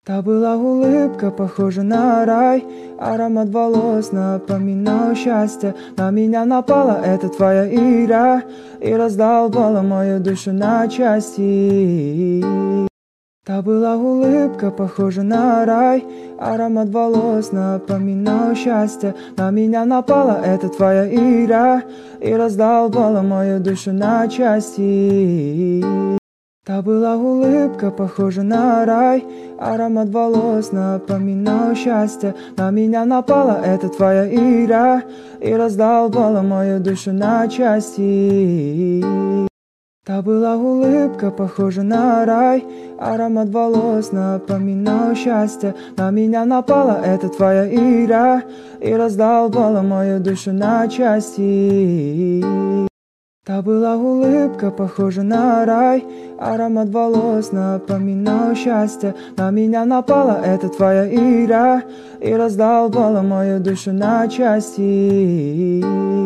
Та была улыбка, похожа на рай, аромат волос напоминал счастье. На меня напала эта твоя игра и раздолбала мою душу на части. Та была улыбка, похожа на рай, аромат волос напоминал счастье. На меня напала эта твоя игра и раздолбала мою душу на части. Та была улыбка, похожа на рай, аромат волос напоминал счастье. На меня напала эта твоя игра и раздолбала мою душу на части. Та была улыбка, похожа на рай, аромат волос напоминал счастье. На меня напала эта твоя игра и раздолбала мою душу на части. Та была улыбка, похожа на рай, аромат волос напоминал счастье. На меня напала эта твоя игра и раздолбала мою душу на части.